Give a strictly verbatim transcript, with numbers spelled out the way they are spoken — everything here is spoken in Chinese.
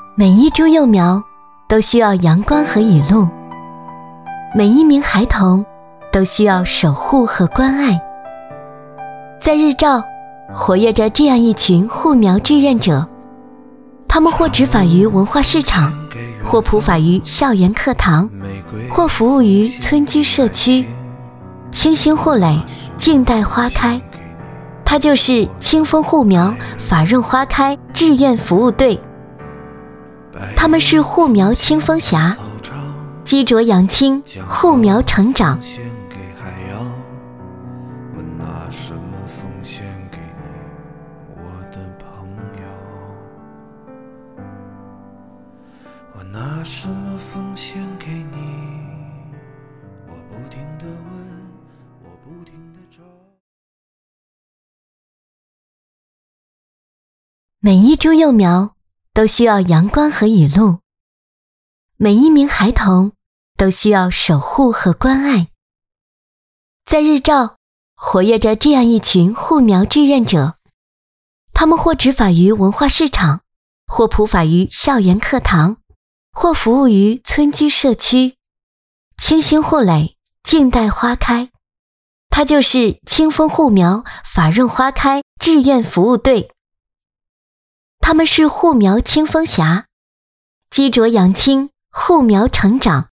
每一株幼苗都需要阳光和雨露，每一名孩童都需要守护和关爱。在日照活跃着这样一群护苗志愿者，他们或执法于文化市场，或普法于校园课堂，或服务于村居社区，清新护蕾，静待花开。它就是清风护苗法润花开志愿服务队。他们是护苗清风侠，积浊扬清，护苗成长。 我拿什么奉献给你？我不停地问，我不停地找。 每一株幼苗都需要阳光和雨露，每一名孩童都需要守护和关爱。在日照活跃着这样一群护苗志愿者，他们或执法于文化市场，或普法于校园课堂，或服务于村居社区，清新护蕾，静待花开。它就是清风护苗法润花开志愿服务队。他们是护苗清风侠，积浊扬清，护苗成长。